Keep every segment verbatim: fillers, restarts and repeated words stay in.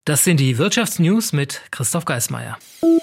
Das sind die Wirtschaftsnews mit Christoph Geismeier.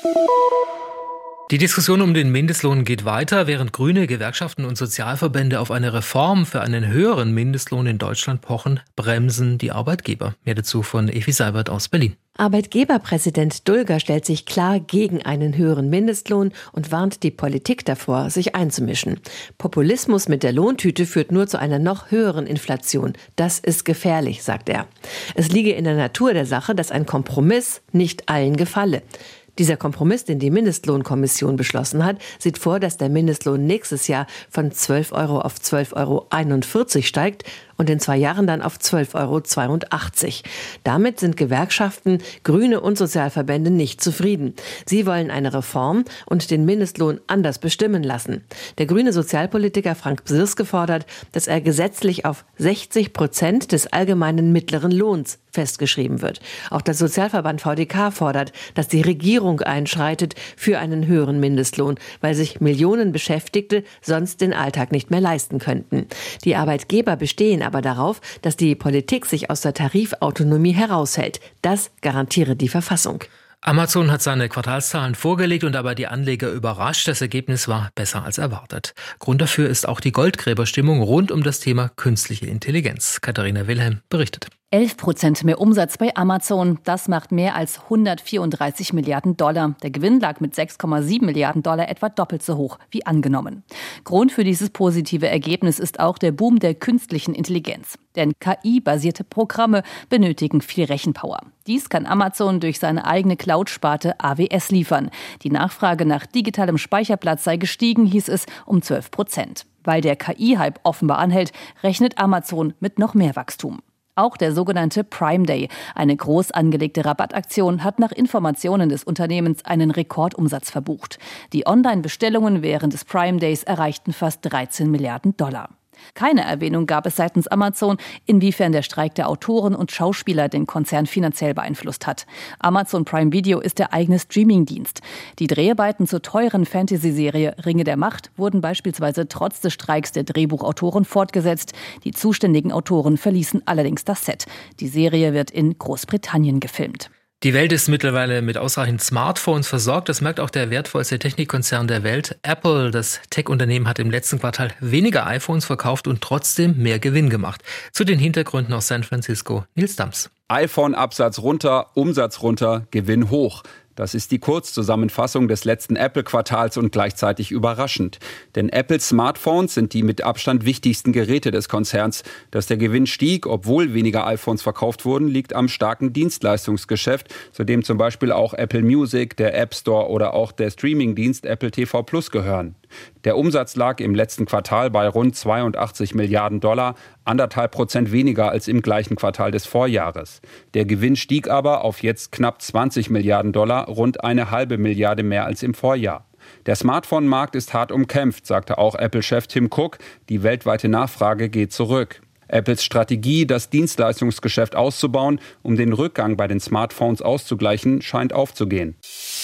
Die Diskussion um den Mindestlohn geht weiter, während Grüne, Gewerkschaften und Sozialverbände auf eine Reform für einen höheren Mindestlohn in Deutschland pochen, bremsen die Arbeitgeber. Mehr dazu von Evi Seibert aus Berlin. Arbeitgeberpräsident Dulger stellt sich klar gegen einen höheren Mindestlohn und warnt die Politik davor, sich einzumischen. Populismus mit der Lohntüte führt nur zu einer noch höheren Inflation. Das ist gefährlich, sagt er. Es liege in der Natur der Sache, dass ein Kompromiss nicht allen gefalle. Dieser Kompromiss, den die Mindestlohnkommission beschlossen hat, sieht vor, dass der Mindestlohn nächstes Jahr von zwölf Euro auf zwölf Euro einundvierzig steigt und in zwei Jahren dann auf zwölf Euro zweiundachtzig. Damit sind Gewerkschaften, Grüne und Sozialverbände nicht zufrieden. Sie wollen eine Reform und den Mindestlohn anders bestimmen lassen. Der grüne Sozialpolitiker Frank Bsirske fordert, dass er gesetzlich auf sechzig Prozent des allgemeinen mittleren Lohns festgeschrieben wird. Auch der Sozialverband V D K fordert, dass die Regierung einschreitet für einen höheren Mindestlohn, weil sich Millionen Beschäftigte sonst den Alltag nicht mehr leisten könnten. Die Arbeitgeber bestehen aber darauf, dass die Politik sich aus der Tarifautonomie heraushält. Das garantiere die Verfassung. Amazon hat seine Quartalszahlen vorgelegt und dabei die Anleger überrascht. Das Ergebnis war besser als erwartet. Grund dafür ist auch die Goldgräberstimmung rund um das Thema künstliche Intelligenz. Katharina Wilhelm berichtet. elf Prozent mehr Umsatz bei Amazon. Das macht mehr als hundertvierunddreißig Milliarden Dollar. Der Gewinn lag mit sechs Komma sieben Milliarden Dollar etwa doppelt so hoch wie angenommen. Grund für dieses positive Ergebnis ist auch der Boom der künstlichen Intelligenz. Denn K I-basierte Programme benötigen viel Rechenpower. Dies kann Amazon durch seine eigene Cloud-Sparte A W S liefern. Die Nachfrage nach digitalem Speicherplatz sei gestiegen, hieß es, um zwölf Prozent. Weil der K I-Hype offenbar anhält, rechnet Amazon mit noch mehr Wachstum. Auch der sogenannte Prime Day, eine groß angelegte Rabattaktion, hat nach Informationen des Unternehmens einen Rekordumsatz verbucht. Die Online-Bestellungen während des Prime Days erreichten fast dreizehn Milliarden Dollar. Keine Erwähnung gab es seitens Amazon, inwiefern der Streik der Autoren und Schauspieler den Konzern finanziell beeinflusst hat. Amazon Prime Video ist der eigene Streamingdienst. Die Dreharbeiten zur teuren Fantasy-Serie Ringe der Macht wurden beispielsweise trotz des Streiks der Drehbuchautoren fortgesetzt. Die zuständigen Autoren verließen allerdings das Set. Die Serie wird in Großbritannien gefilmt. Die Welt ist mittlerweile mit ausreichend Smartphones versorgt. Das merkt auch der wertvollste Technikkonzern der Welt, Apple. Das Tech-Unternehmen hat im letzten Quartal weniger iPhones verkauft und trotzdem mehr Gewinn gemacht. Zu den Hintergründen aus San Francisco, Nils Dams. iPhone-Absatz runter, Umsatz runter, Gewinn hoch. Das ist die Kurzzusammenfassung des letzten Apple-Quartals und gleichzeitig überraschend. Denn Apples Smartphones sind die mit Abstand wichtigsten Geräte des Konzerns. Dass der Gewinn stieg, obwohl weniger iPhones verkauft wurden, liegt am starken Dienstleistungsgeschäft, zu dem zum Beispiel auch Apple Music, der App Store oder auch der Streamingdienst Apple T V Plus gehören. Der Umsatz lag im letzten Quartal bei rund zweiundachtzig Milliarden Dollar, anderthalb Prozent weniger als im gleichen Quartal des Vorjahres. Der Gewinn stieg aber auf jetzt knapp zwanzig Milliarden Dollar, rund eine halbe Milliarde mehr als im Vorjahr. Der Smartphone-Markt ist hart umkämpft, sagte auch Apple-Chef Tim Cook. Die weltweite Nachfrage geht zurück. Apples Strategie, das Dienstleistungsgeschäft auszubauen, um den Rückgang bei den Smartphones auszugleichen, scheint aufzugehen.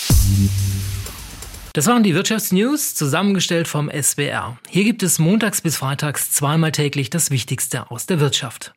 Das waren die Wirtschaftsnews, zusammengestellt vom S W R. Hier gibt es montags bis freitags zweimal täglich das Wichtigste aus der Wirtschaft.